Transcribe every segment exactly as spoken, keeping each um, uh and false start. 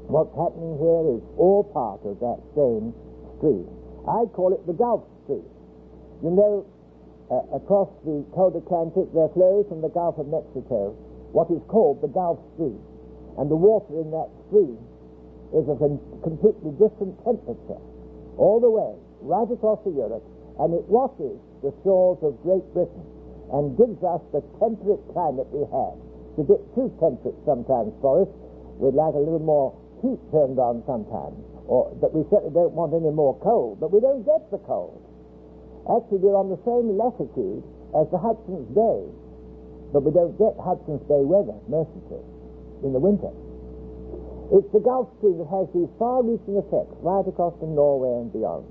What's happening here is all part of that same stream. I call it the Gulf Stream. You know, uh, across the cold Atlantic there flows from the Gulf of Mexico what is called the Gulf Stream. And the water in that stream is of a completely different temperature all the way, right across to Europe, and it washes the shores of Great Britain and gives us the temperate climate we have. It's a bit too temperate sometimes for us. We'd like a little more heat turned on sometimes, or, but we certainly don't want any more cold, but we don't get the cold. Actually, we're on the same latitude as the Hudson's Bay, but we don't get Hudson's Bay weather, mercifully, in the winter. It's the Gulf Stream that has these far-reaching effects right across to Norway and beyond.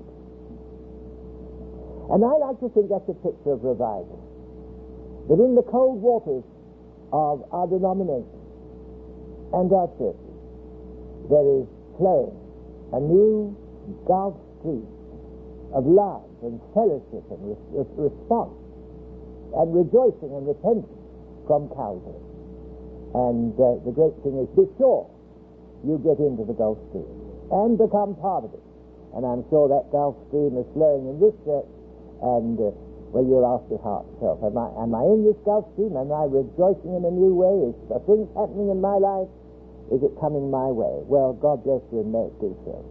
And I like to think that's a picture of revival. That in the cold waters of our denomination and our churches, there is flowing a new Gulf Stream of love and fellowship and re- re- response and rejoicing and repentance from Calvary. And uh, the great thing is, be sure you get into the Gulf Stream and become part of it. And I'm sure that Gulf Stream is flowing in this church, and uh, well, you'll ask your heart yourself, am I, am I in this Gulf Stream? Am I rejoicing in a new way? Is there things happening in my life? Is it coming my way? Well, God bless you and may it do so.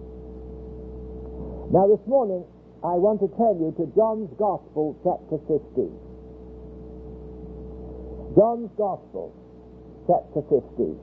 Now this morning, I want to turn you to John's Gospel, chapter fifteen. John's Gospel, chapter fifteen.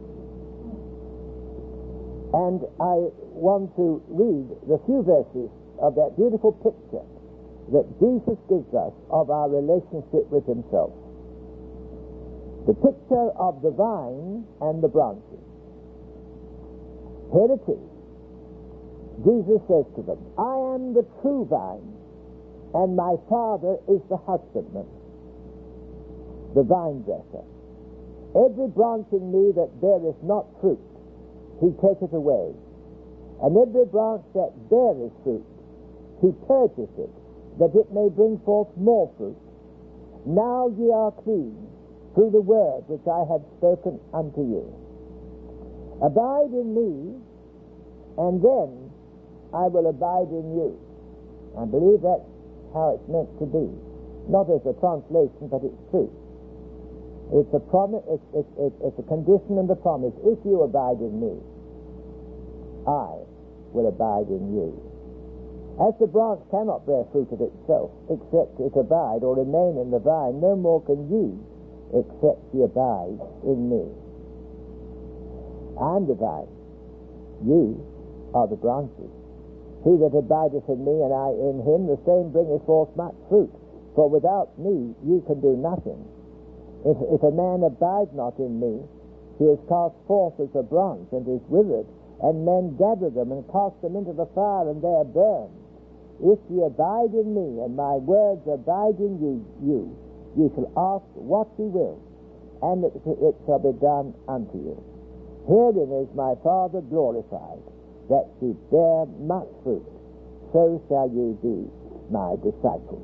And I want to read the few verses of that beautiful picture that Jesus gives us of our relationship with himself. The picture of the vine and the branches. Here it is. Jesus says to them, I am the true vine, and my Father is the husbandman, the vine dresser. Every branch in me that beareth not fruit, he taketh away. And every branch that beareth fruit, he purgeth it, that it may bring forth more fruit. Now ye are clean through the word which I have spoken unto you. Abide in me, and then I will abide in you. I believe that's how it's meant to be. Not as a translation, but it's true. It's a promise. It's, it's, it's, it's a condition and a promise. If you abide in me, I will abide in you. As the branch cannot bear fruit of itself, except it abide or remain in the vine, no more can ye, except ye abide in me. I am the vine, ye are the branches. He that abideth in me, and I in him, the same bringeth forth much fruit. For without me ye can do nothing. If, if a man abide not in me, he is cast forth as a branch, and is withered, and men gather them, and cast them into the fire, and they are burned. If ye abide in me, and my words abide in you, you, ye shall ask what ye will, and it, it shall be done unto you. Herein is my Father glorified, that ye bear much fruit, so shall ye be my disciples.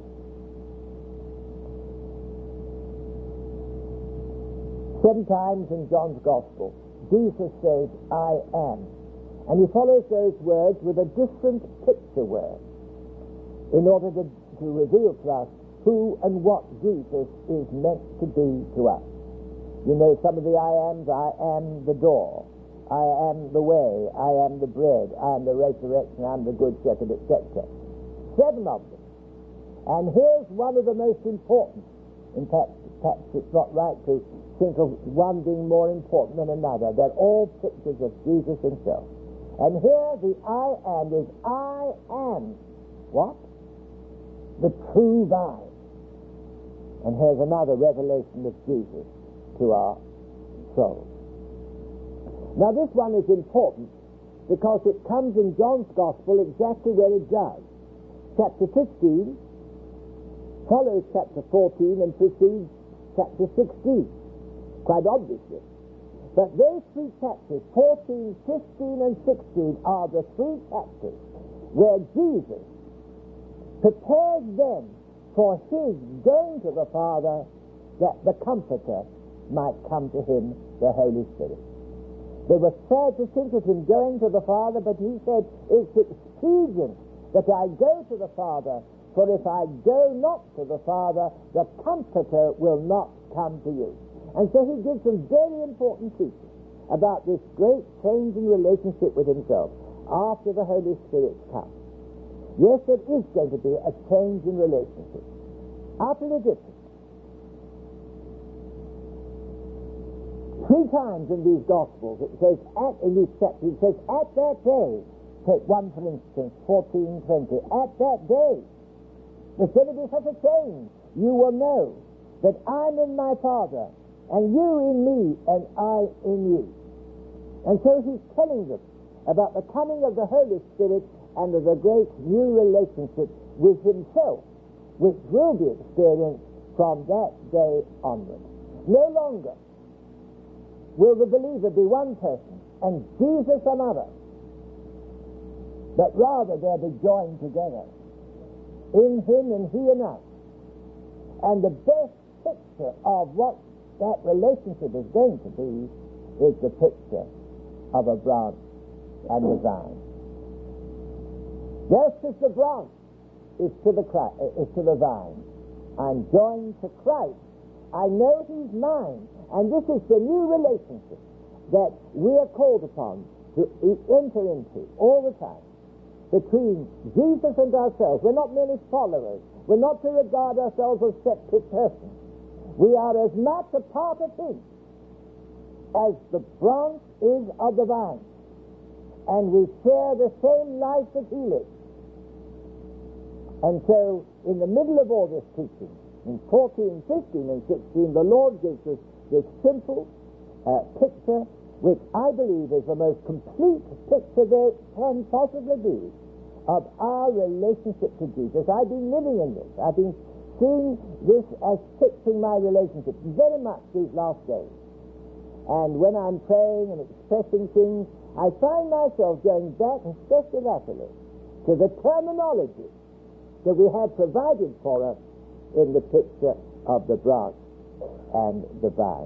Seven times in John's Gospel, Jesus says, I am. And he follows those words with a different picture word in order to, to reveal to us who and what Jesus is meant to be to us. You know some of the I ams. I am the door. I am the way. I am the bread. I am the resurrection. I am the good shepherd, et cetera. Seven of them. And here's one of the most important. In fact, perhaps it's not right to think of one being more important than another. They're all pictures of Jesus himself. And here the I am is I am what? The true vine. And here's another revelation of Jesus to our souls. Now this one is important because it comes in John's Gospel exactly where it does. Chapter fifteen follows chapter fourteen and precedes chapter sixteen, quite obviously. But those three chapters, fourteen, fifteen, and sixteen, are the three chapters where Jesus prepares them for his going to the Father, that the Comforter might come to him, the Holy Spirit. They were sad to think of him going to the Father, but he said, it's expedient that I go to the Father, for if I go not to the Father, the Comforter will not come to you. And so he gives some very important teaching about this great change in relationship with himself after the Holy Spirit's come. Yes, there is going to be a change in relationship. Utterly different. Three times in these Gospels it says, at, in these chapters, it says, at that day, take one for instance, fourteen twenty, at that day, there's going to be such a change. You will know that I'm in my Father, and you in me, and I in you. And so he's telling them about the coming of the Holy Spirit and of the great new relationship with himself, which will be experienced from that day onward. No longer will the believer be one person and Jesus another, but rather they'll be joined together in him and he in us. And the best picture of what that relationship is going to be is the picture of a branch and a vine. Just as the branch is to the, is to the vine, I'm joined to Christ. I know he's mine. And this is the new relationship that we are called upon to enter into all the time between Jesus and ourselves. We're not merely followers. We're not to regard ourselves as separate persons. We are as much a part of him as the branch is of the vine. And we share the same life that he lives. And so, in the middle of all this teaching, in fourteen, fifteen, and sixteen, the Lord gives us this simple uh, picture, which I believe is the most complete picture there can possibly be of our relationship to Jesus. I've been living in this. I've been seeing this as fixing my relationship very much these last days. And when I'm praying and expressing things, I find myself going back, especially latterly, to the terminology that we have provided for us in the picture of the branch and the vine.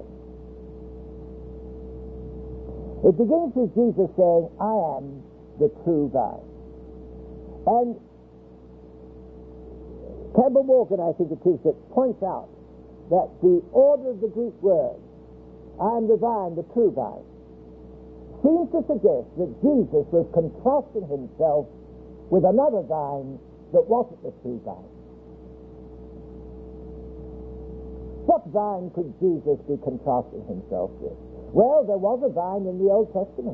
It begins with Jesus saying, I am the true vine. And Campbell Morgan, I think it is, that points out that the order of the Greek word, I am the vine, the true vine, seems to suggest that Jesus was contrasting himself with another vine that wasn't the true vine. What vine could Jesus be contrasting himself with? Well, there was a vine in the Old Testament.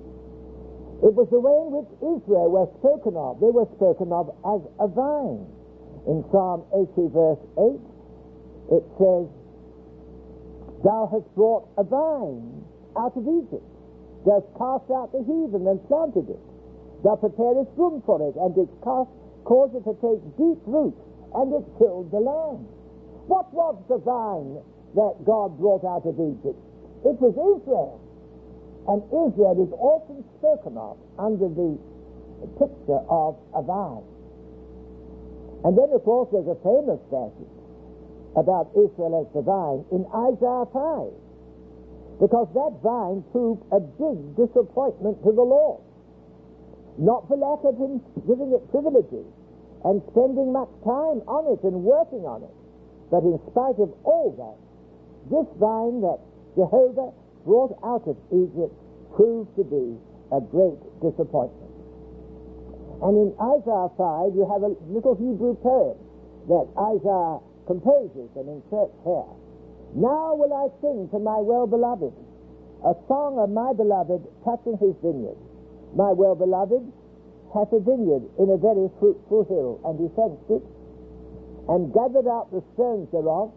It was the way in which Israel were spoken of. They were spoken of as a vine. In Psalm eighty, verse eight, it says, Thou hast brought a vine out of Egypt. Thou hast cast out the heathen and planted it. Thou preparest room for it, and didst cast, cause it to take deep root, and it filled the land. What was the vine that God brought out of Egypt? It was Israel. And Israel is often spoken of under the picture of a vine. And then, of course, there's a famous passage about Israel as the vine in Isaiah five. Because that vine proved a big disappointment to the Lord. Not for lack of him giving it privileges and spending much time on it and working on it. But in spite of all that, this vine that Jehovah brought out of Egypt proved to be a great disappointment. And in Isaiah five, you have a little Hebrew poem that Isaiah composes and inserts here. Now will I sing to my well-beloved, a song of my beloved touching his vineyard. My well-beloved hath a vineyard in a very fruitful hill, and he fenced it, and gathered out the stones thereof,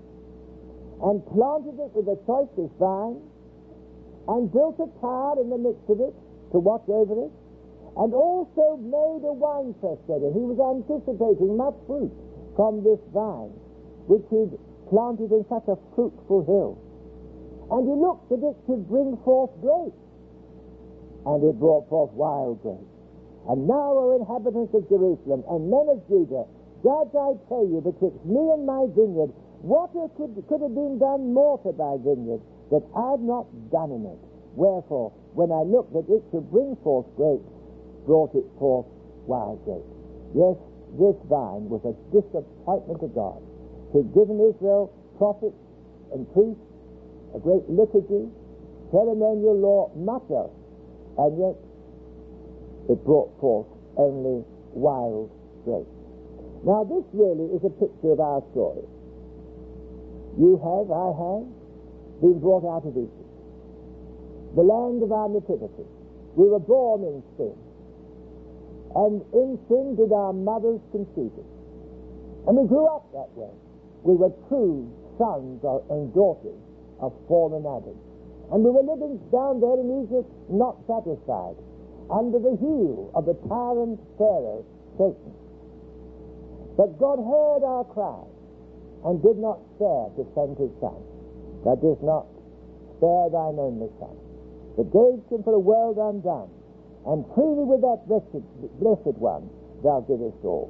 and planted it with the choicest vine, and built a tower in the midst of it to watch over it, and also made a winepress therein. He was anticipating much fruit from this vine, which he'd planted in such a fruitful hill. And he looked that it should bring forth grapes, and it brought forth wild grapes. And now, O inhabitants of Jerusalem, and men of Judah, judge, I tell you, betwixt me and my vineyard, what could, could have been done more to thy vineyard that I had not done in it? Wherefore, when I looked, that it should bring forth grapes, brought it forth wild grapes. Yes, this vine was a disappointment to God. He'd given Israel prophets and priests, a great liturgy, ceremonial law, much else, and yet it brought forth only wild grapes. Now this really is a picture of our story. You have, I have, been brought out of Egypt, the land of our nativity. We were born in sin, and in sin did our mothers conceive us. And we grew up that way. We were true sons and daughters of fallen Adam. And we were living down there in Egypt, not satisfied, under the heel of the tyrant Pharaoh, Satan. But God heard our cry and did not spare to send his Son. That is not spare thine only Son, but gave him for a world undone, and freely with that blessed, blessed one thou givest all.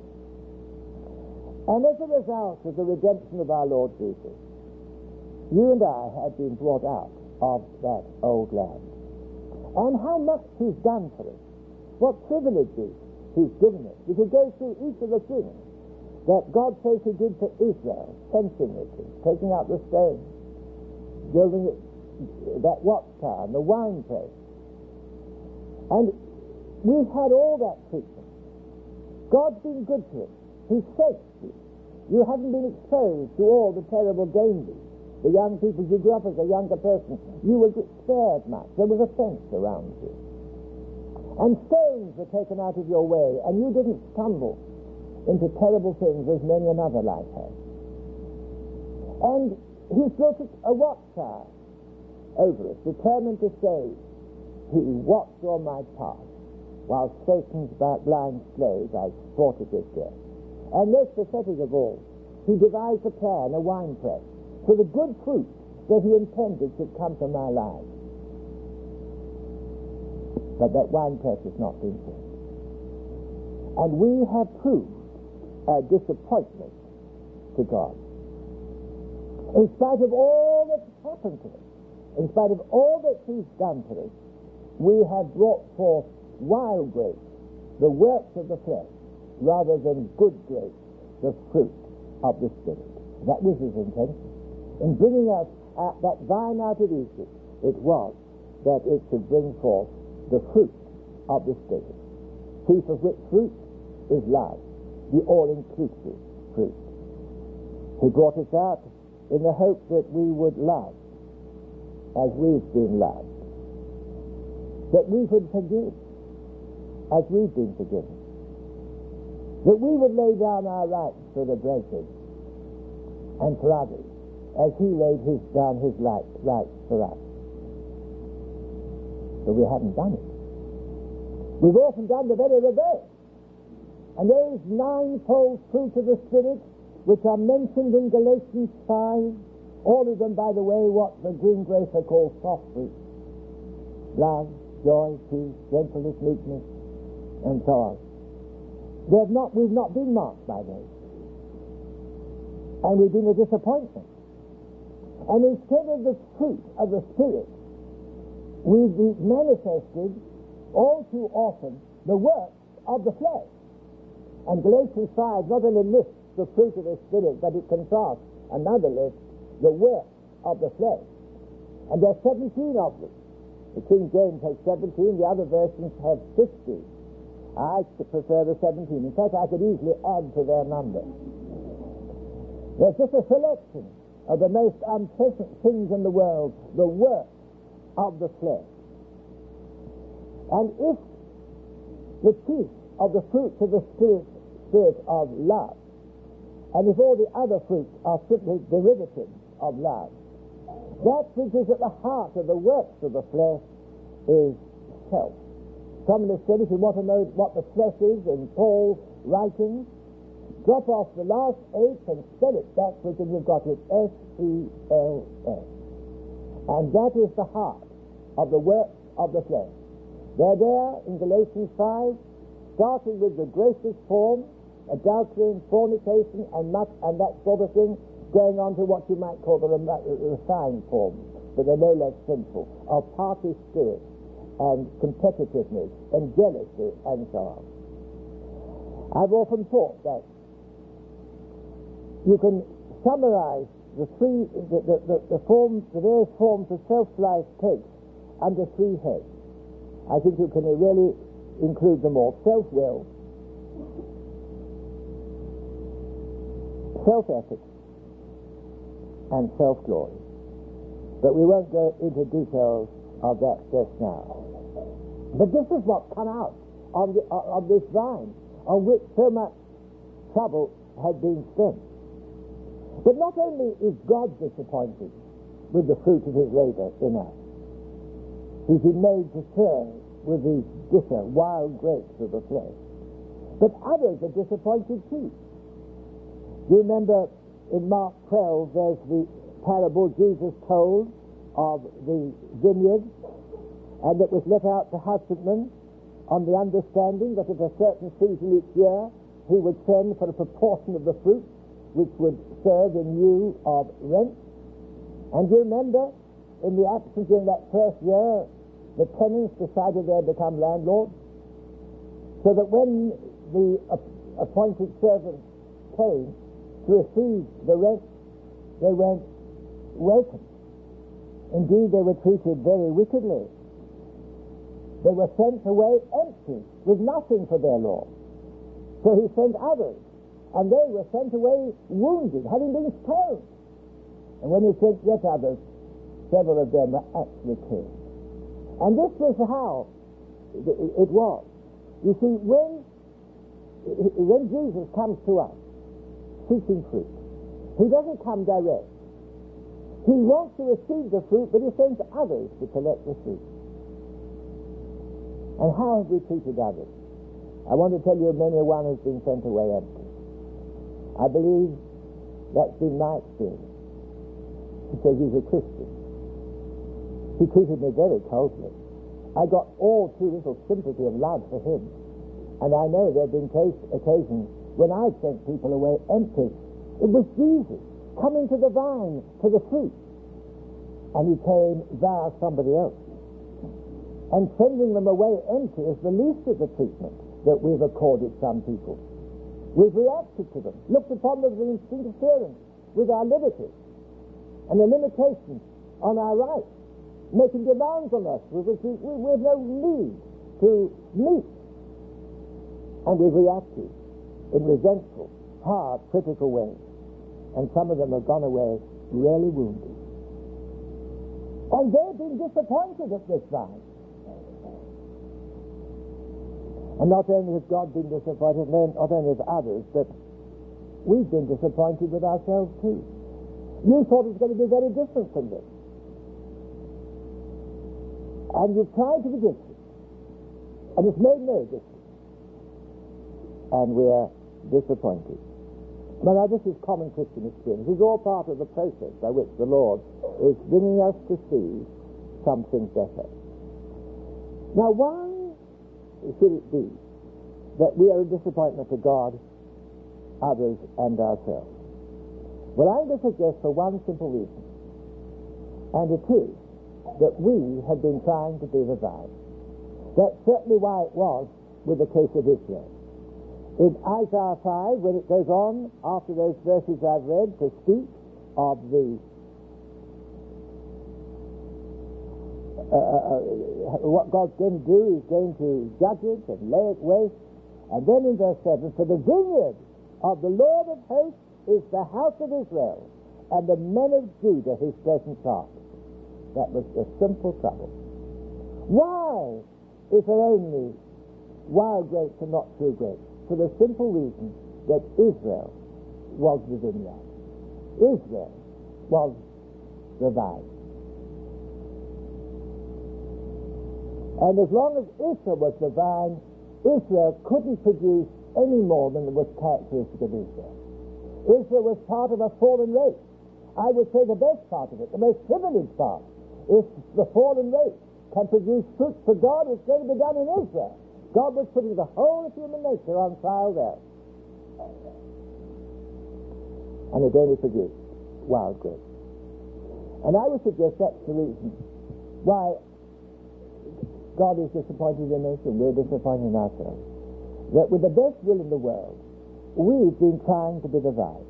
And as a result of the redemption of our Lord Jesus, you and I have been brought out of that old land. And how much he's done for us, what privileges he's given us. We could go through each of the things that God says he did for Israel, fencing it, taking out the stone, building it, that watchtower, and the wine press. And we've had all that treatment. God's been good to us. He's saved you. You haven't been exposed to all the terrible dangers. The young people, you grew up as a younger person, you were spared much. There was a fence around you. And stones were taken out of your way, and you didn't stumble into terrible things as many another life has. And he's built a watchtower over us, determined to say, he watched on my path, while Satan's blind slave I sported his death. And most pathetic of all, he devised a plan, a wine press, for the good fruit that he intended should come from our lives. But that wine press has not been filled. And we have proved a disappointment to God. In spite of all that's happened to us, in spite of all that he's done for us, we have brought forth wild grapes, the works of the flesh, rather than good grapes, the fruit of the Spirit. That was his intention. In bringing us uh, that vine out of Egypt, it was that it should bring forth the fruit of the Spirit, chief of which fruit is love, the all-inclusive fruit. He brought us out in the hope that we would love as we've been loved, that we would forgive as we've been forgiven, that we would lay down our rights for the brethren and for others, as he laid his, down his rights, rights for us. But we haven't done it. We've often done the very reverse. And those ninefold fruits of the Spirit, which are mentioned in Galatians five, all of them, by the way, what the greengrocer calls soft fruit: love, joy, peace, gentleness, meekness, and so on. They have not, we've not been marked by those. And we've been a disappointment. And instead of the fruit of the Spirit, we've manifested all too often the works of the flesh. And Galatians five not only lists the fruit of the Spirit, but it contrasts another list, the works of the flesh. And there are seventeen of them. The King James has seventeen, the other versions have fifteen. I prefer the seventeen. In fact, I could easily add to their number. There's just a selection of the most unpleasant things in the world, the work of the flesh. And if the chief of the fruits of the Spirit, spirit of love, and if all the other fruits are simply derivatives of love, that which is at the heart of the works of the flesh is self. Someone has said, if you want to know what the flesh is in Paul's writings, drop off the last H and spell it backwards and you've got it S E L S. And that is the heart of the works of the flesh. They're there in Galatians five, starting with the grossest form, adultery and fornication and much, and that sort of thing, going on to what you might call the refined form, but they're no less sinful, of party spirit and competitiveness and jealousy and so on. I've often thought that you can summarize the three, the, the, the, the forms, the various forms of self-life takes under three heads. I think you can really include them all: self-will, self-ethics, and self-glory. But we won't go into details of that just now. But this is what come out of, the, of this vine, on which so much trouble had been spent. But not only is God disappointed with the fruit of his labor in us, he's been made to serve with these bitter, wild grapes of the flesh, but others are disappointed too. You remember in Mark twelve, there's the parable Jesus told of the vineyard, and that was let out to husbandmen on the understanding that at a certain season each year he would send for a proportion of the fruit which would serve in lieu of rent. And you remember, in the absence during that first year, the tenants decided they'd become landlords, so that when the appointed servants came to receive the rent, they weren't welcome. Indeed, they were treated very wickedly. They were sent away empty, with nothing for their Lord. So he sent others, and they were sent away wounded, having been stoned. And when he sent yet others, several of them were actually killed. And this was how it was. You see, when, when Jesus comes to us seeking fruit, he doesn't come direct. He wants to receive the fruit, but he sends others to collect the fruit. And how have we treated others? I want to tell you, many a one has been sent away empty. I believe that's been my experience. He says he's a Christian. He treated me very coldly. I got all too little sympathy and love for him. And I know there have been case, occasions when I've sent people away empty. It was Jesus coming to the vine, to the fruit. And he came via somebody else. And sending them away empty is the least of the treatment that we've accorded some people. We've reacted to them, looked upon them as interference with our liberties and the limitations on our rights, making demands on us with which we, we have no need to meet. And we've reacted in resentful, hard, critical ways. And some of them have gone away really wounded. And they've been disappointed at this vine. And not only has God been disappointed, not only has others, but we've been disappointed with ourselves too. You thought it was going to be very different from this. And you've tried to be different. And it's made no difference. And we're disappointed. Now, this is common Christian experience. This is all part of the process by which the Lord is bringing us to see something better. Now, why should it be that we are a disappointment to God, others, and ourselves? Well, I'm going to suggest for one simple reason, and it is that we have been trying to be the vine. That's certainly why it was with the case of Israel. In Isaiah five, when it goes on, after those verses I've read, to speak of the uh, uh, what God's going to do, He's going to judge it and lay it waste. And then in verse seven, for the vineyard of the Lord of hosts is the house of Israel, and the men of Judah his pleasant garden. That was the simple trouble. Why is there only wild grapes and not true grapes? For the simple reason that Israel was the vineyard. Israel was the vine. And as long as Israel was the vine, Israel couldn't produce any more than was characteristic of Israel. Israel was part of a fallen race. I would say the best part of it, the most privileged part, is the fallen race can produce fruit for God. It's going to be done in Israel. God was putting the whole of human nature on trial there. And it only produced wild grapes. And I would suggest that's the reason why God is disappointed in us and we're disappointed in ourselves. That with the best will in the world, we've been trying to be the vine.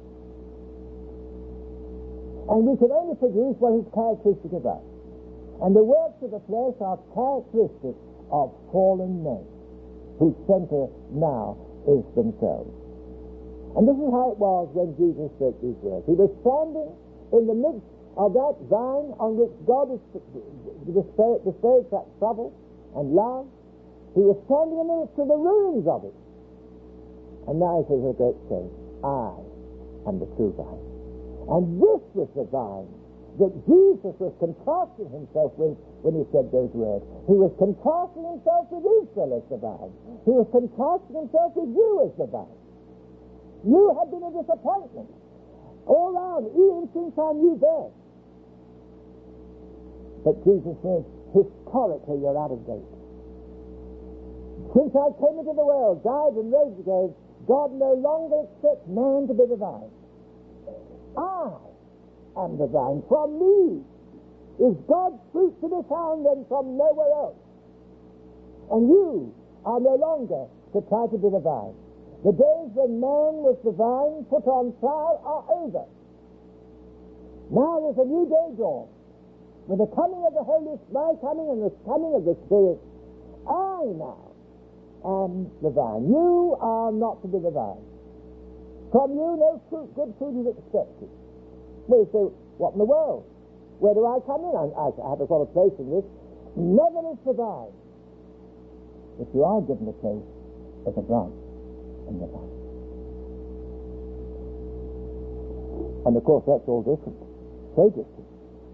And we can only produce what is characteristic of us. And the works of the flesh are characteristic of fallen men, whose center now is themselves. And this is how it was when Jesus spoke these words. He was standing in the midst of that vine on which God has bestowed, bestowed such trouble and love. He was standing in the midst of the ruins of it. And now he says, a great saying, I am the true vine. And this was the vine that Jesus was contrasting himself with when he said those words. He was contrasting himself with Israel as the vine. He was contrasting himself with you as the vine. You have been a disappointment all round, even since I knew birth. But Jesus says, historically you're out of date. Since I came into the world, died and rose again, God no longer expects man to be the vine. I am the vine. From me is God's fruit to be found, and from nowhere else. And you are no longer to try to be the vine. The days when man was the vine put on trial are over. Now there's a new day dawn. With the coming of the Holy Spirit, my coming and the coming of the Spirit, I now am the vine. You are not to be the vine. From you no fruit, good fruit is expected. Well, you say, what in the world? Where do I come in? I, I have a sort of place in this. Never is the vine. If you are given a place as a branch in the vine. And of course that's all different. So different.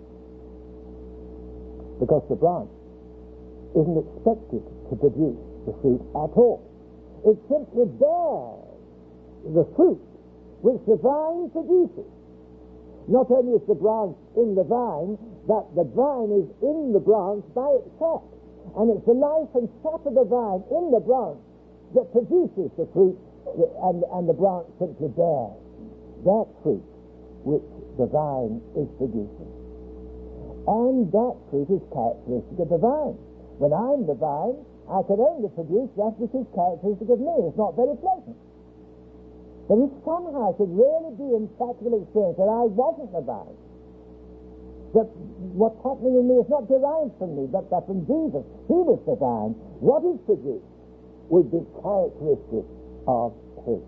Because the branch isn't expected to produce the fruit at all. It simply bears the fruit which the vine produces. Not only is the branch in the vine, but the vine is in the branch by itself. And it's the life and sap of the vine in the branch that produces the fruit, and, and the branch simply bears that fruit which the vine is producing. And that fruit is characteristic of the vine. When I'm the vine, I can only produce that which is characteristic of me. It's not very pleasant. But if somehow it could really be in practical experience that I wasn't the vine, that what's happening in me is not derived from me, but, but from Jesus, he was the vine, what is produced would be characteristic of him.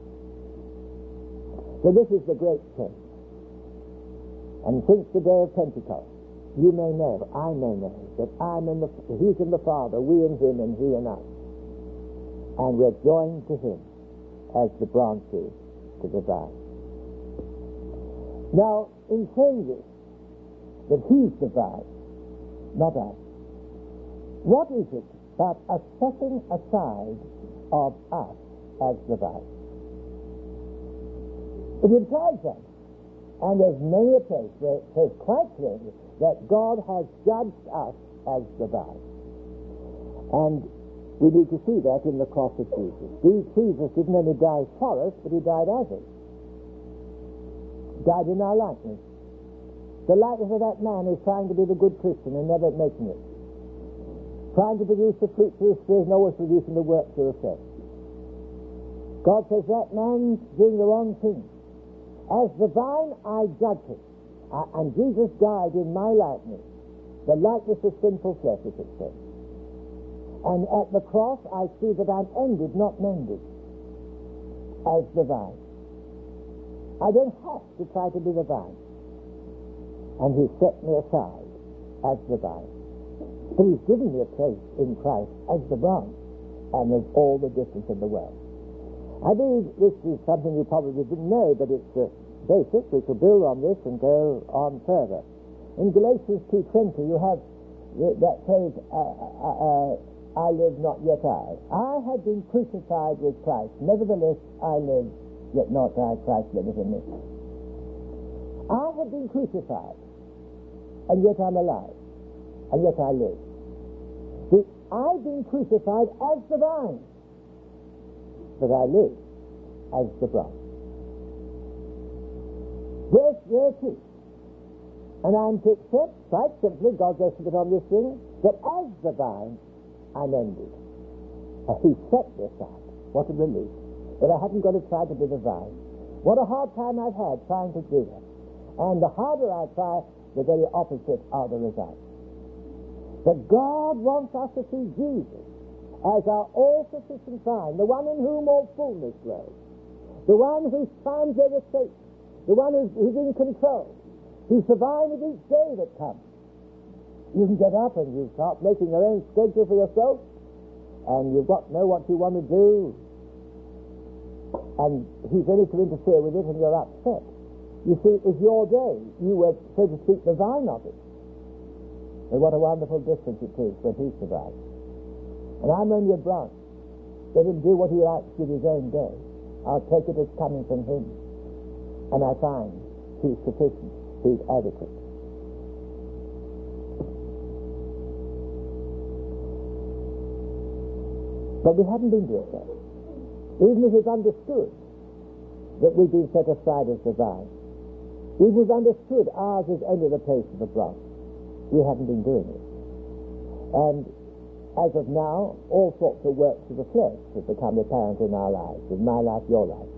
So this is the great change. And since the day of Pentecost, you may know, I may know, that I'm in the, he's in the Father, we in him, and he in us. And we're joined to him as the branches to the vine. Now, in saying this, that he's the vine, not us, what is it but a setting aside of us as the vine? It implies that. And there's many a place where it says quite clearly that God has judged us as the vine. And we need to see that in the cross of Jesus. Jesus didn't only die for us, but he died as us. Died in our likeness. The likeness of that man who's trying to be the good Christian and never making it. Trying to produce the fruit of the Spirit and always producing the works of the flesh. God says that man's doing the wrong thing. As the vine, I judge him. Uh, and Jesus died in my likeness, the likeness of sinful flesh, as it says. And at the cross, I see that I'm ended, not mended, as the vine. I don't have to try to be the vine. And he set me aside as the vine. But he's given me a place in Christ as the branch. And there's all the difference in the world. I believe this is something you probably didn't know, but it's uh, basic. We could build on this and go on further. In Galatians two twenty, you have that phrase, uh, uh, uh, I live, not yet I. I have been crucified with Christ. Nevertheless, I live, yet not I. Christ liveth in me. I have been crucified, and yet I'm alive, and yet I live. See, I've been crucified as the vine, but I live as the branch. Yes, there too. And I'm to accept, quite simply, God's estimate on this thing, that as the vine, I'm ended. Uh, he set this up. What a relief. If I hadn't got to try to be the vine. What a hard time I've had trying to do that. And the harder I try, the very opposite are the results. But God wants us to see Jesus as our all-sufficient vine, the one in whom all fullness grows, the one who triumphs over Satan, the one who's, who's in control, who's the vine of each day that comes. You can get up and you start making your own schedule for yourself, and you've got to know what you want to do, and he's ready to interfere with it, and you're upset. You see, it was your day. You were, so to speak, the vine of it. And what a wonderful difference it is when he's the vine. And I'm only a branch. Let him do what he likes with his own day. I'll take it as coming from him. And I find he's sufficient. He's adequate. But we haven't been doing that. Even if it's understood that we've been set aside as the vine, if it's understood ours is only the place of the branch, we haven't been doing it. And as of now, all sorts of works of the flesh have become apparent in our lives, in my life, your life.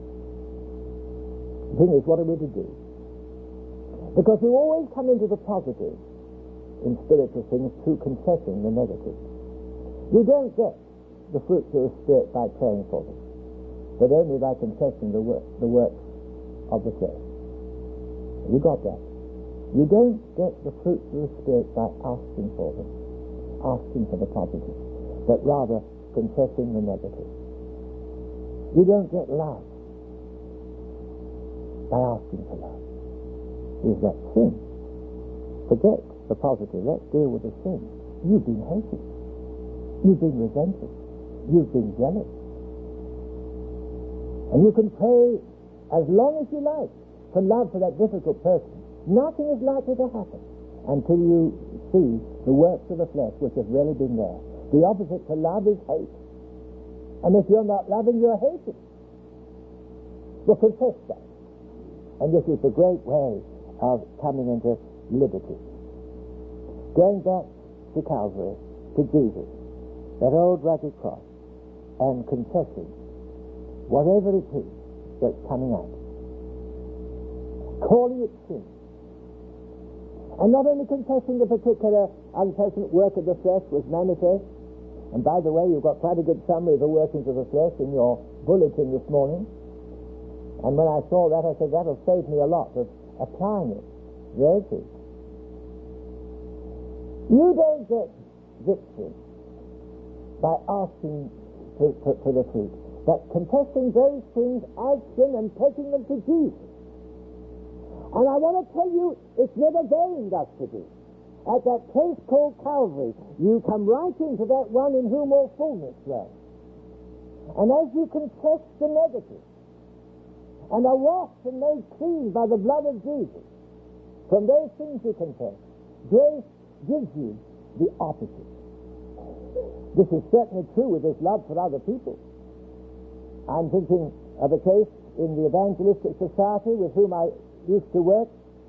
The thing is, what are we to do? Because we always come into the positive in spiritual things through confessing the negative. You don't get the fruits of the Spirit by praying for them, but only by confessing the work, the works of the flesh. You got that? You don't get the fruits of the Spirit by asking for them, asking for the positive, but rather confessing the negative. You don't get love by asking for love. Is that sin? Forget the positive. Let's deal with the sin. You've been hated. You've been resented. You've been jealous. And you can pray as long as you like for love for that difficult person. Nothing is likely to happen until you see the works of the flesh which have really been there. The opposite to love is hate. And if you're not loving, you're hating. Well, confess that. And this is the great way of coming into liberty. Going back to Calvary, to Jesus, that old rugged cross, and confessing whatever it is that's coming out, calling it sin, and not only confessing the particular unpleasant work of the flesh was manifest. And by the way, you've got quite a good summary of the workings of the flesh in your bulletin this morning, and when I saw that, I said that'll save me a lot of applying it. Very true. You don't get victory by asking To, to, to the fruit, but confessing those things as sin and taking them to Jesus. And I want to tell you, it's never vain thus to do. At that place called Calvary, you come right into that one in whom all fullness dwells. And as you confess the negative, and are washed and made clean by the blood of Jesus, from those things you confess, grace gives you the opposite. This is certainly true with this love for other people. I'm thinking of a case in the evangelistic society with whom I used to work.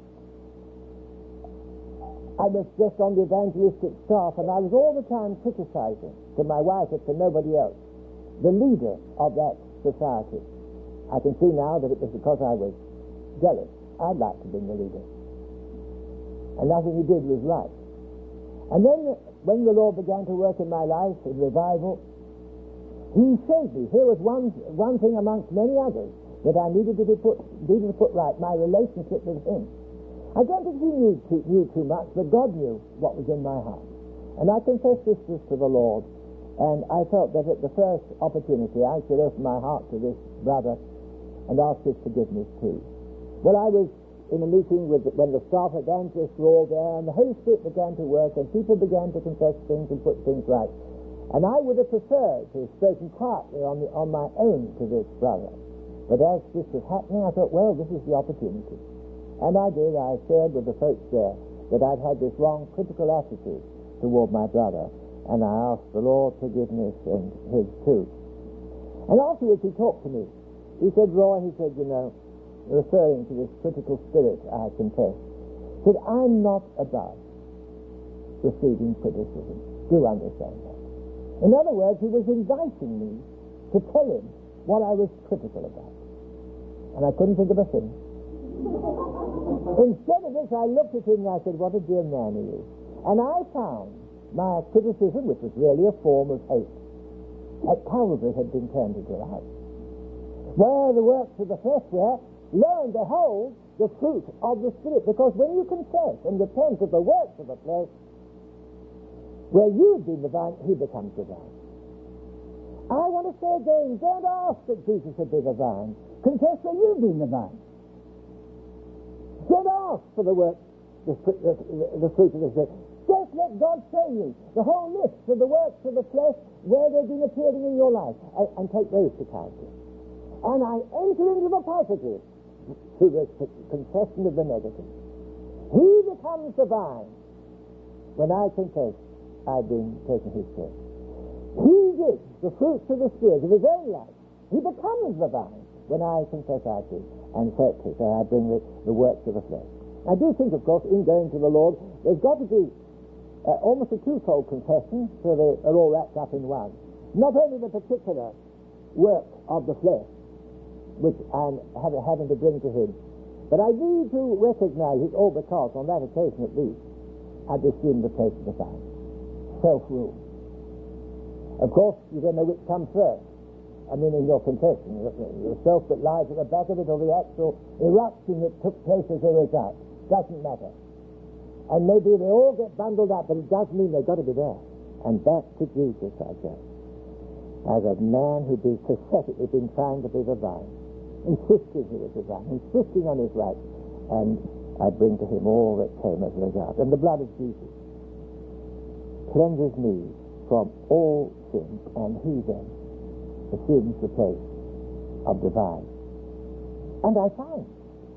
I was just on the evangelistic staff, and I was all the time criticizing, to my wife and to nobody else, the leader of that society. I can see now that it was because I was jealous. I'd like to be the leader. And nothing he did was right. And then, when the Lord began to work in my life in revival, he showed me, here was one one thing amongst many others that I needed to be put needed to put right, my relationship with him. I don't think he knew too, knew too much, but God knew what was in my heart. And I confessed this to the Lord, and I felt that at the first opportunity I should open my heart to this brother and ask his forgiveness too. Well, I was in a meeting with when the staff evangelists were all there, and the Holy Spirit began to work, and people began to confess things and put things right. And I would have preferred to have spoken quietly on, the, on my own to this brother. But as this was happening, I thought, well, this is the opportunity. And I did. I shared with the folks there that I'd had this wrong, critical attitude toward my brother, and I asked the Lord forgiveness and his too. And afterwards he talked to me. He said, Roy, he said, you know, referring to this critical spirit I confess, said, I'm not above receiving criticism. Do understand that. In other words, he was inviting me to tell him what I was critical about. And I couldn't think of a thing. Instead of this, I looked at him and I said, what a dear man he is. And I found my criticism, which was really a form of hate, at Calvary had been turned into life. Where the works of the flesh were, lo and behold, the fruit of the Spirit. Because when you confess and repent of the works of the flesh, where you've been the vine, he becomes the vine. I want to say again, don't ask that Jesus should be the vine. Confess that you've been the vine. Don't ask for the work, the, the, the fruit of the Spirit. Just let God show you the whole list of the works of the flesh where they've been appearing in your life, and, and take those to Calvary. And I enter into the positive through the confession of the negative. He becomes the vine when I confess I've been taking his place. He gives the fruits of the Spirit of his own life. He becomes the vine when I confess I do. And thirdly, so I bring the, the works of the flesh. I do think, of course, in going to the Lord, there's got to be uh, almost a twofold confession, so they are all wrapped up in one. Not only the particular work of the flesh, which I'm having, having to bring to him, but I need to recognize it all because, on that occasion at least, I've assumed the place of the vine. Self-rule. Of course, you don't know which comes first. I mean, in your confession, the self that lies at the back of it or the actual eruption that took place as a result. Doesn't matter. And maybe they all get bundled up, but it does mean they've got to be there. And back to Jesus I go. As a man who'd been pathetically been trying to be the vine, insisting he was the vine, insisting on his right, and I bring to him all that came as a result. And the blood of Jesus cleanses me from all sin, and he then assumes the place of the vine. And I find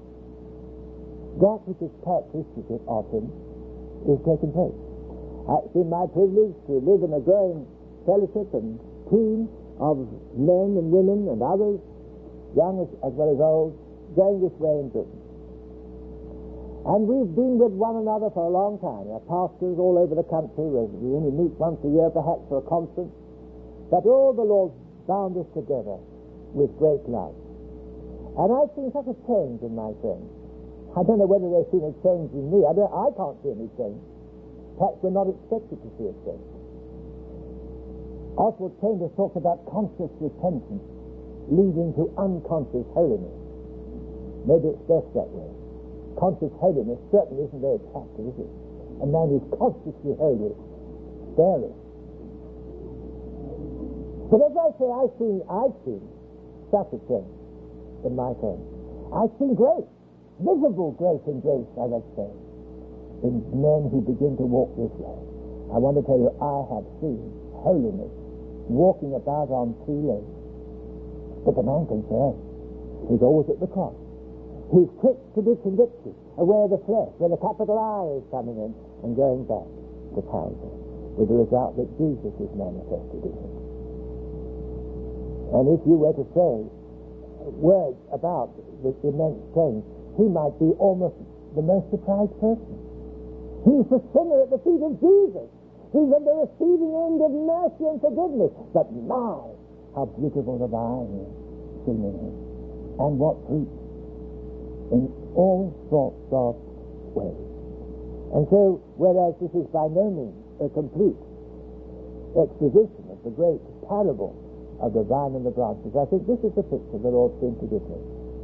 that which is characteristic of him is taking place. It's been my privilege to live in a growing fellowship and team of men and women and others, young as, as well as old, going this way in Britain. And we've been with one another for a long time. There are pastors all over the country. We only meet once a year, perhaps, for a conference. But all the Lord bound us together with great love. And I've seen such a change in my friends. I don't know whether they've seen a change in me. I, don't, I can't see any change. Perhaps we're not expected to see a change. Oswald Chambers talks about conscious repentance leading to unconscious holiness. Maybe it's best that way. Conscious holiness certainly isn't very attractive, is it? A man who's consciously holy, barely. But as I say, I've seen, I've seen such a change in my friends. I've seen grace, visible grace and grace, I would say, in men who begin to walk this way. I want to tell you, I have seen holiness walking about on three legs. But the man can say, he's always at the cross. He's quick to be convicted, aware of the flesh, where the capital I is coming in, and going back to Calvary, with the result that Jesus is manifested in him. And if you were to say words about this immense change, he might be almost the most surprised person. He's the sinner at the feet of Jesus. He's at the receiving end of mercy and forgiveness. But my, how beautiful the vine is seen in him. And what fruit in all sorts of ways. And so, whereas this is by no means a complete exposition of the great parable of the vine and the branches, I think this is the picture the Lord seemed to give me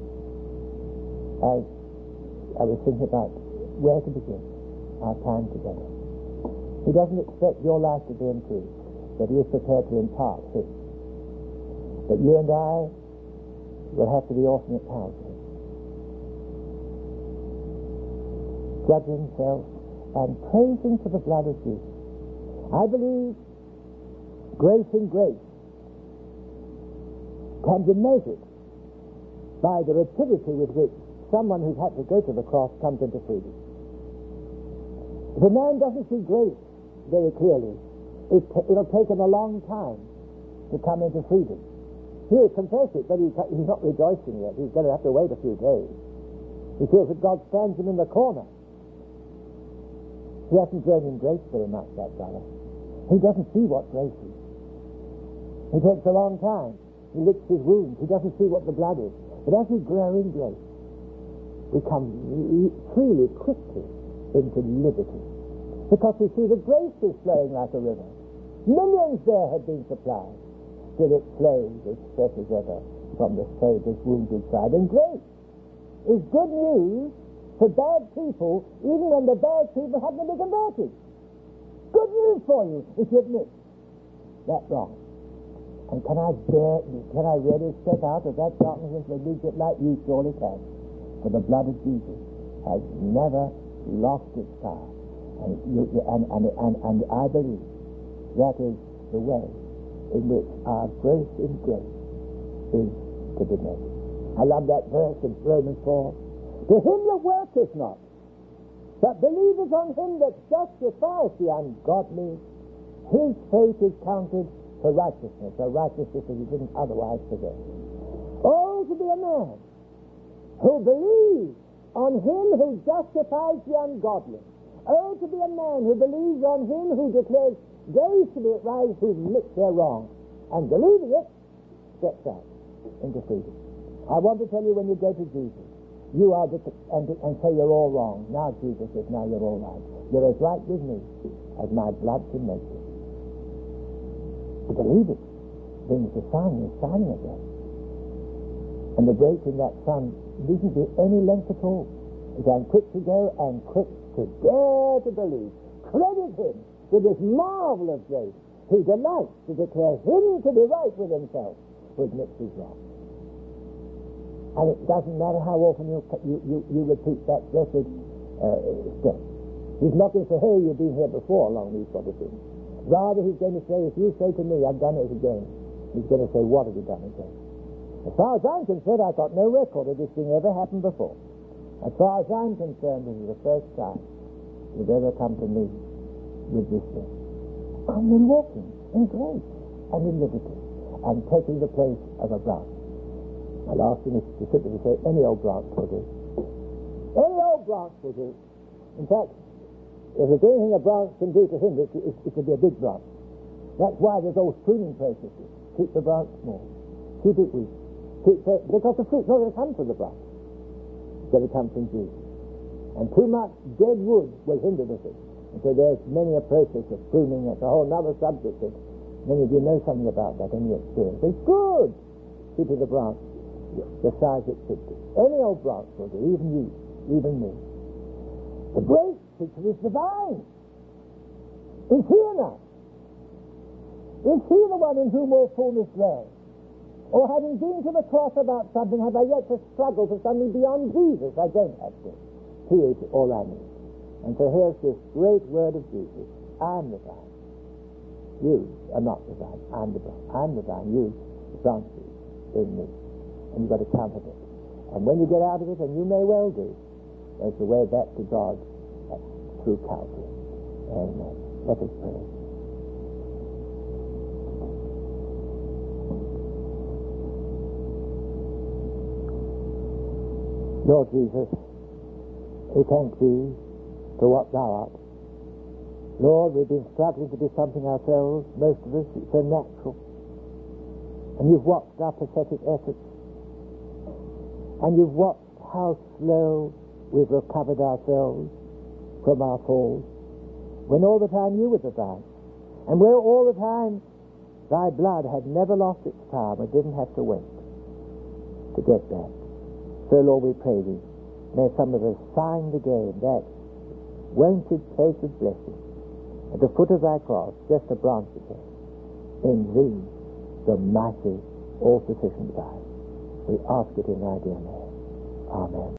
as I was thinking about where to begin our time together. He doesn't expect your life to be improved, but he is prepared to impart his. But you and I will have to be often at Calvary, judging himself and praising for the blood of Jesus. I believe grace and grace can be measured by the rapidity with which someone who's had to go to the cross comes into freedom. If a man doesn't see grace very clearly, it t- it'll take him a long time to come into freedom. He'll confess it, but he, he's not rejoicing yet. He's going to have to wait a few days. He feels that God stands him in the corner. He hasn't grown in grace very much, that brother. He doesn't see what grace is. He takes a long time. He licks his wounds. He doesn't see what the blood is. But as we grow in grace, we come freely, quickly into liberty. Because we see the grace is flowing like a river. Millions there had been supplied. Still it flows as fresh as ever from the Saviour's wounded side. And grace is good news for bad people, even when the bad people haven't been converted. Good news for you if you admit that wrong. And can I bear, can I really step out of that darkness into the immediate light? You surely can. For the blood of Jesus has never lost its power. And, you, and, and, and, and I believe that is the way in which our growth in grace is to be made. I love that verse in Romans four. To him that worketh not, but believeth on him that justifies the ungodly, his faith is counted for righteousness, a righteousness that he didn't otherwise possess. Oh, to be a man who believes on him who justifies the ungodly. Oh, to be a man who believes on him who declares those to be right who admit they're wrong, and believing it, steps out into freedom. I want to tell you, when you go to Jesus, you are the, and, and say you're all wrong. Now Jesus says, now you're all right. You're as right with me as my blood can make you. To believe it brings the sun, the shining again. And the break in that sun needn't be any length at all. It's I'm quick to go and quick to dare to believe. Credit him with this marvel of grace. He delights to declare him to be right with himself who admits he's wrong. And it doesn't matter how often you you, you, you repeat that blessed uh, step. He's not going to say, hey, you've been here before along these sort of things. Rather, he's going to say, if you say to me, I've done it again, he's going to say, what have you done again? As far as I'm concerned, I've got no record of this thing ever happened before. As far as I'm concerned, this is the first time you've ever come to me with this thing. And then walking in grace and in liberty and taking the place of a branch. My last thing is to simply say, any old branch will do. Any old branch will do. In fact, if there's anything a branch can do to him, it, it, it could be a big branch. That's why there's those pruning processes. Keep the branch small. Keep it weak. Keep the, because the fruit's not going to come from the branch. It's going to come from Jesus. And too much dead wood will hinder the thing. And so there's many a process of pruning. That's a whole other subject. And many of you know something about that in your experience. It's good. Keep the branch the size it should be. Any old branch will do, even you, even me. The great picture is the vine. Is he enough? Is he the one in whom all fullness dwells? Or having been to the cross about something, have I yet to struggle for something beyond Jesus? I don't have to. He is all I need. And so here's this great word of Jesus. I'm the vine. You are not the vine. I'm the vine. I'm the vine. You, the branches in me. And you've got to count of it. And when you get out of it, and you may well do, there's the way back to God through Calvary. Amen. Let us pray. Lord Jesus, we thank thee for what thou art. Lord, we've been struggling to be something ourselves, most of us. It's so natural. And you've watched our pathetic efforts. And you've watched how slow we've recovered ourselves from our falls, when all the time you were the vine, and where all the time thy blood had never lost its power, but didn't have to wait to get back. So, Lord, we pray thee, may some of us find again that wonted place of blessing at the foot of thy cross, just a branch again, in thee, the mighty, all-sufficient vine. We ask it in thy dear name. Amen.